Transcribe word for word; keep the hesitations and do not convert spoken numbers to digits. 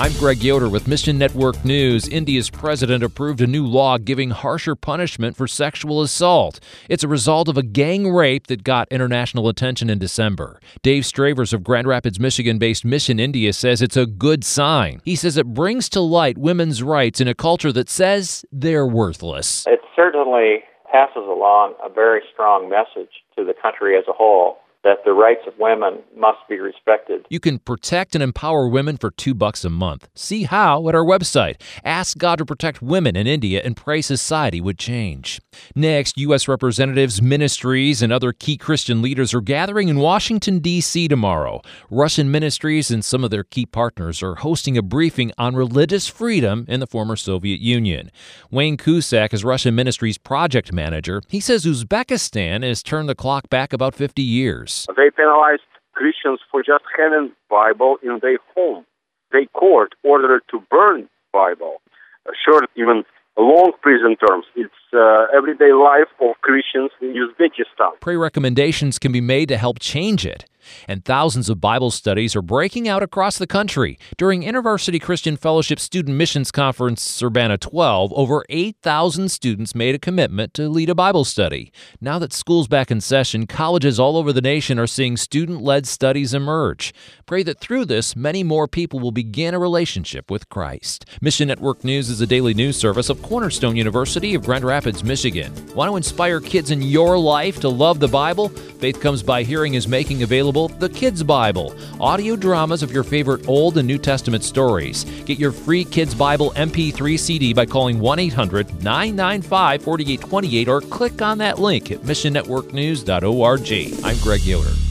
I'm Greg Yoder with Mission Network News. India's president approved a new law giving harsher punishment for sexual assault. It's a result of a gang rape that got international attention in December. Dave Stravers of Grand Rapids, Michigan-based Mission India says it's a good sign. He says it brings to light women's rights in a culture that says they're worthless. It certainly passes along a very strong message to the country as a whole that the rights of women must be respected. You can protect and empower women for two bucks a month. See how at our website. Ask God to protect women in India and pray society would change. Next, U S representatives, ministries, and other key Christian leaders are gathering in Washington, D C tomorrow. Russian ministries and some of their key partners are hosting a briefing on religious freedom in the former Soviet Union. Wayne Cusack is Russian ministries project manager. He says Uzbekistan has turned the clock back about fifty years. They penalized Christians for just having Bible in their home. They court ordered to burn Bible. Uh, sure, even long prison terms. It's uh, everyday life of Christians in Uzbekistan. Pray recommendations can be made to help change it. And thousands of Bible studies are breaking out across the country. During InterVarsity Christian Fellowship Student Missions Conference Urbana twelve, over eight thousand students made a commitment to lead a Bible study. Now that school's back in session, colleges all over the nation are seeing student-led studies emerge. Pray that through this, many more people will begin a relationship with Christ. Mission Network News is a daily news service of Cornerstone University of Grand Rapids, Michigan. Want to inspire kids in your life to love the Bible? Faith Comes by Hearing is making available The Kids Bible, audio dramas of your favorite Old and New Testament stories. Get your free Kids Bible M P three C D by calling one eight hundred nine nine five four eight two eight or click on that link at mission network news dot org. I'm Greg Yoder.